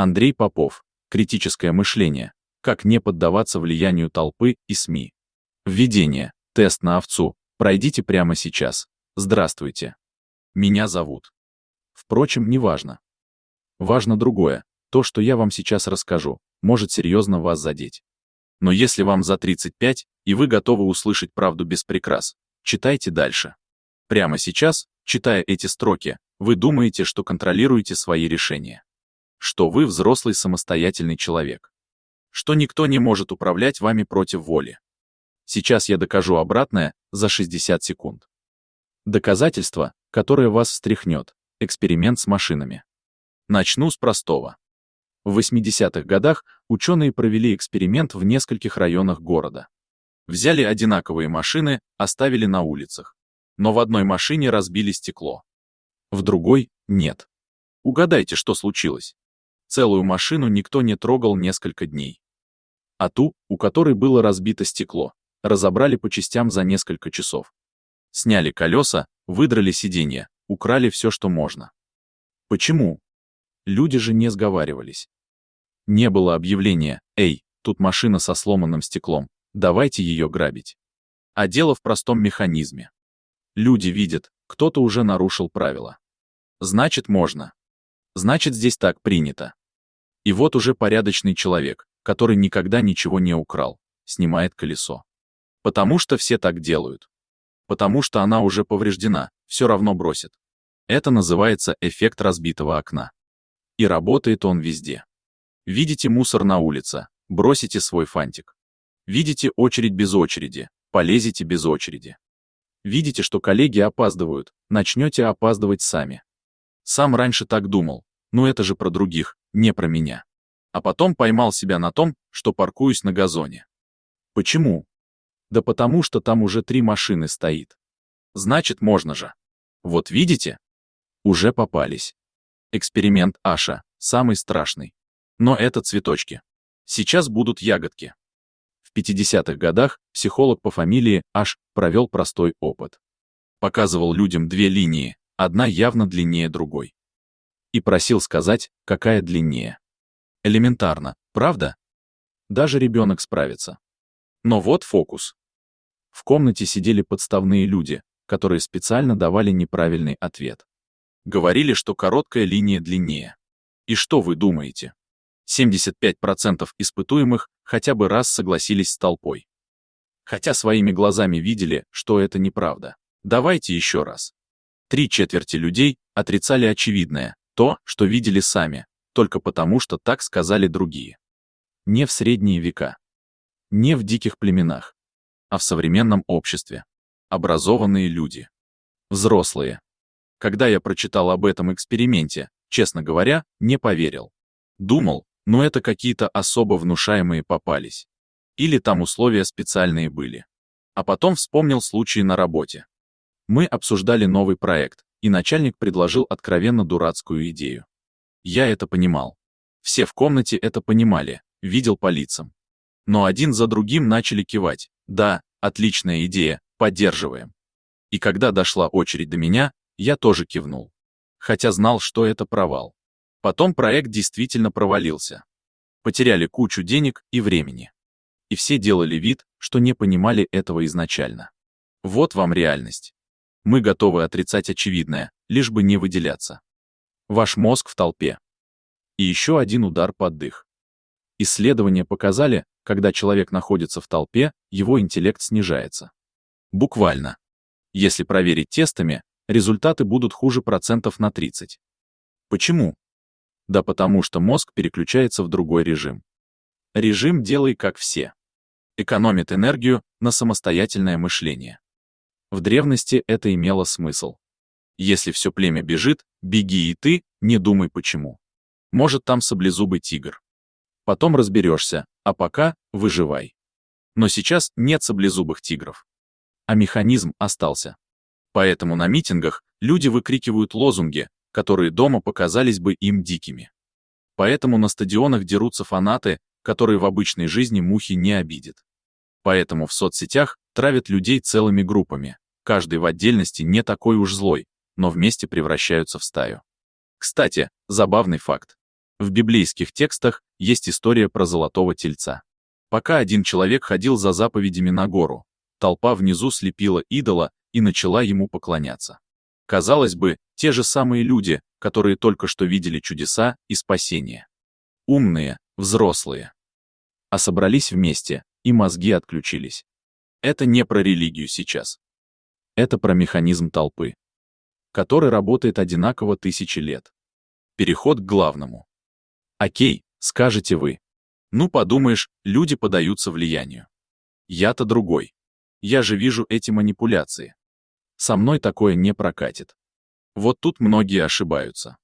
Андрей Попов. Критическое мышление. Как не поддаваться влиянию толпы и СМИ. Введение. Тест на овцу. Пройдите прямо сейчас. Здравствуйте. Меня зовут. Впрочем, не важно. Важно другое. То, что я вам сейчас расскажу, может серьезно вас задеть. Но если вам за 35, и вы готовы услышать правду без прикрас, читайте дальше. Прямо сейчас, читая эти строки, вы думаете, что контролируете свои решения. Что вы взрослый самостоятельный человек. Что никто не может управлять вами против воли. Сейчас я докажу обратное за 60 секунд. Доказательство, которое вас встряхнет. Эксперимент с машинами. Начну с простого. В 80-х годах ученые провели эксперимент в нескольких районах города. Взяли одинаковые машины, оставили на улицах. Но в одной машине разбили стекло. В другой — нет. Угадайте, что случилось. Целую машину никто не трогал несколько дней. А ту, у которой было разбито стекло, разобрали по частям за несколько часов. Сняли колеса, выдрали сиденья, украли все, что можно. Почему? Люди же не сговаривались. Не было объявления: «Эй, тут машина со сломанным стеклом, давайте ее грабить». А дело в простом механизме. Люди видят, кто-то уже нарушил правила. Значит, можно. Значит, здесь так принято. И вот уже порядочный человек, который никогда ничего не украл, снимает колесо. Потому что все так делают. Потому что она уже повреждена, все равно бросит. Это называется эффект разбитого окна. И работает он везде. Видите мусор на улице, бросите свой фантик. Видите очередь без очереди, полезете без очереди. Видите, что коллеги опаздывают, начнете опаздывать сами. Сам раньше так думал, но это же про других, не про меня. А потом поймал себя на том, что паркуюсь на газоне. Почему? Да потому что там уже 3 машины стоит. Значит, можно же. Вот видите? Уже попались. Эксперимент Аша, самый страшный. Но это цветочки. Сейчас будут ягодки. В 50-х годах психолог по фамилии Аш провел простой опыт. Показывал людям 2 линии, одна явно длиннее другой. И просил сказать, какая длиннее. Элементарно, правда? Даже ребенок справится. Но вот фокус. В комнате сидели подставные люди, которые специально давали неправильный ответ. Говорили, что короткая линия длиннее. И что вы думаете? 75% испытуемых хотя бы раз согласились с толпой. Хотя своими глазами видели, что это неправда. Давайте еще раз. 3/4 людей отрицали очевидное, то, что видели сами, только потому, что так сказали другие. Не в средние века. Не в диких племенах. А в современном обществе. Образованные люди. Взрослые. Когда я прочитал об этом эксперименте, честно говоря, не поверил. Думал, ну это какие-то особо внушаемые попались. Или там условия специальные были. А потом вспомнил случаи на работе. Мы обсуждали новый проект, и начальник предложил откровенно дурацкую идею. Я это понимал. Все в комнате это понимали, видел по лицам. Но один за другим начали кивать. Да, отличная идея, поддерживаем. И когда дошла очередь до меня, я тоже кивнул. Хотя знал, что это провал. Потом проект действительно провалился. Потеряли кучу денег и времени. И все делали вид, что не понимали этого изначально. Вот вам реальность. Мы готовы отрицать очевидное, лишь бы не выделяться. Ваш мозг в толпе. И еще один удар под дых. Исследования показали, когда человек находится в толпе, его интеллект снижается. Буквально. Если проверить тестами, результаты будут хуже процентов на 30. Почему? Да потому что мозг переключается в другой режим. Режим «делай как все». Экономит энергию на самостоятельное мышление. В древности это имело смысл. Если все племя бежит, беги и ты, не думай почему. Может, там саблезубый тигр. Потом разберешься, а пока выживай. Но сейчас нет саблезубых тигров. А механизм остался. Поэтому на митингах люди выкрикивают лозунги, которые дома показались бы им дикими. Поэтому на стадионах дерутся фанаты, которые в обычной жизни мухи не обидят. Поэтому в соцсетях травят людей целыми группами, каждый в отдельности не такой уж злой, но вместе превращаются в стаю. Кстати, забавный факт. В библейских текстах есть история про золотого тельца. Пока один человек ходил за заповедями на гору, толпа внизу слепила идола и начала ему поклоняться. Казалось бы, те же самые люди, которые только что видели чудеса и спасение. Умные, взрослые. А собрались вместе, и мозги отключились. Это не про религию сейчас. Это про механизм толпы, который работает одинаково тысячи лет. Переход к главному. Окей, скажете вы. Ну подумаешь, люди поддаются влиянию. Я-то другой. Я же вижу эти манипуляции. Со мной такое не прокатит. Вот тут многие ошибаются.